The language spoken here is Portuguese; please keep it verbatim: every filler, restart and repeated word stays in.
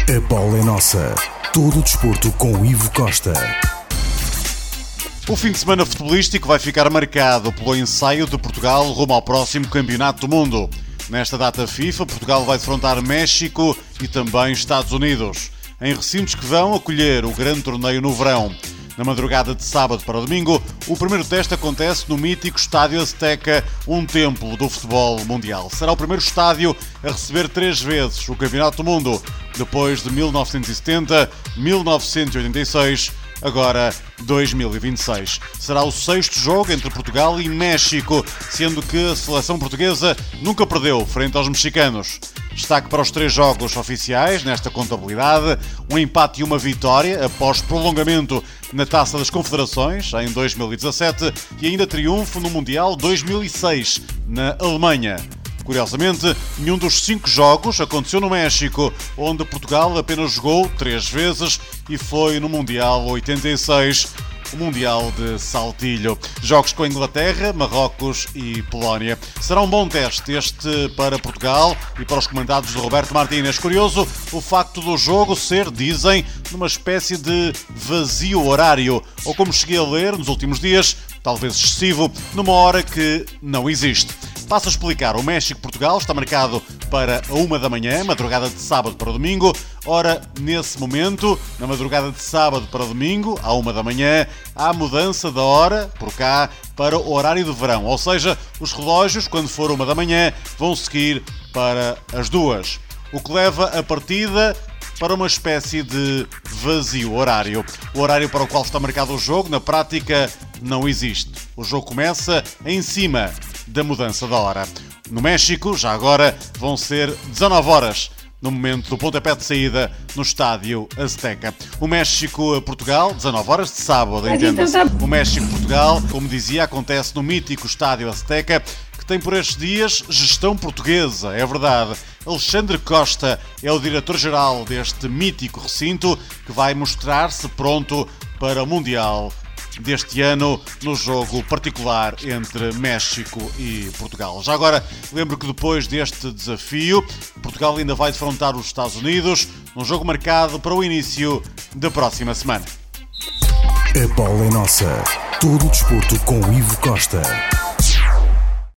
A bola é nossa. Todo o desporto com o Ivo Costa. O fim de semana futebolístico vai ficar marcado pelo ensaio de Portugal rumo ao próximo Campeonato do Mundo. Nesta data FIFA, Portugal vai defrontar México e também Estados Unidos, em recintos que vão acolher o grande torneio no verão. Na madrugada de sábado para domingo, o primeiro teste acontece no mítico Estádio Azteca, um templo do futebol mundial. Será o primeiro estádio a receber três vezes o Campeonato do Mundo, depois de mil novecentos e setenta, mil novecentos e oitenta e seis, agora dois mil e vinte e seis. Será o sexto jogo entre Portugal e México, sendo que a seleção portuguesa nunca perdeu frente aos mexicanos. Destaque para os três jogos oficiais nesta contabilidade, um empate e uma vitória após prolongamento na Taça das Confederações em dois mil e dezassete e ainda triunfo no Mundial dois mil e seis na Alemanha. Curiosamente, nenhum dos cinco jogos aconteceu no México, onde Portugal apenas jogou três vezes e foi no Mundial oitenta e seis, o Mundial de Saltilho. Jogos com a Inglaterra, Marrocos e Polónia. Será um bom teste este para Portugal e para os comandados de Roberto Martínez. Curioso o facto do jogo ser, dizem, numa espécie de vazio horário, ou como cheguei a ler nos últimos dias, talvez excessivo, numa hora que não existe. Passo a explicar. O México-Portugal está marcado para a uma da manhã, madrugada de sábado para domingo. Ora, nesse momento, na madrugada de sábado para domingo, à uma da manhã, há mudança da hora, por cá, para o horário de verão. Ou seja, os relógios, quando for uma da manhã, vão seguir para as duas. O que leva a partida para uma espécie de vazio horário. O horário para o qual está marcado o jogo, na prática, não existe. O jogo começa em cima da mudança da hora. No México, já agora, vão ser dezanove horas, no momento do pontapé de saída no Estádio Azteca. O México-Portugal, dezanove horas de sábado, entenda-se. O México-Portugal, como dizia, acontece no mítico Estádio Azteca, que tem por estes dias gestão portuguesa, é verdade. Alexandre Costa é o diretor-geral deste mítico recinto, que vai mostrar-se pronto para o Mundial deste ano, no jogo particular entre México e Portugal. Já agora, lembro que depois deste desafio, Portugal ainda vai defrontar os Estados Unidos, num jogo marcado para o início da próxima semana. A bola é nossa. Todo o desporto com o Ivo Costa.